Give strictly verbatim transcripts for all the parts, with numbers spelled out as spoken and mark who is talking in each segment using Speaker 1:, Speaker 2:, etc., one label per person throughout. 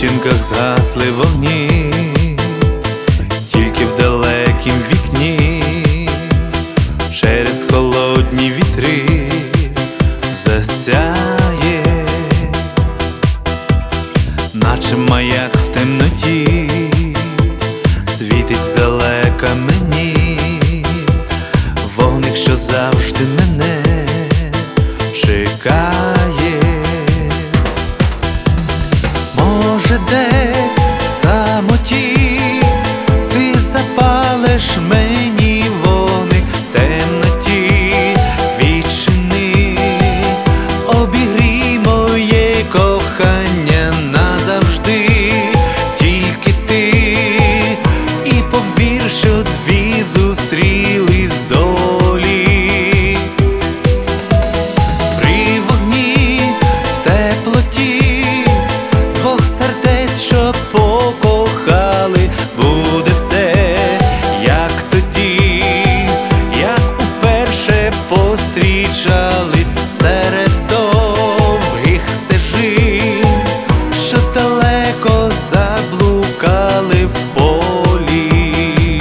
Speaker 1: сутінках згасли вогні, тільки в далекім вікні через холодні вітри засяє, наче маяк в темноті, світить здалека мені вогник, що завжди мене чекає. Може, десь в самоті ти запалиш мені вогник в темноті, відчини, обігрій моє кохання назавжди, тільки ти, і повір, що дві зустрілись долі. При вогні, в теплоті двох сердець, що покохали, буде все, як тоді, як уперше пострічались серед довгих стежин, що далеко заблукали в полі.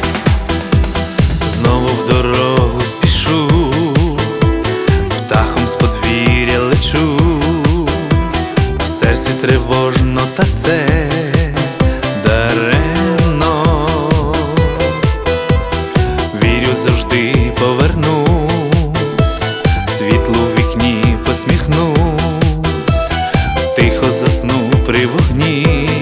Speaker 1: Знову в дорогу спішу, птахом з подвір'я лечу, в серці тривожно, та це даремно. Вірю, завжди повернусь, світлу в вікні посміхнусь, тихо засну при вогні.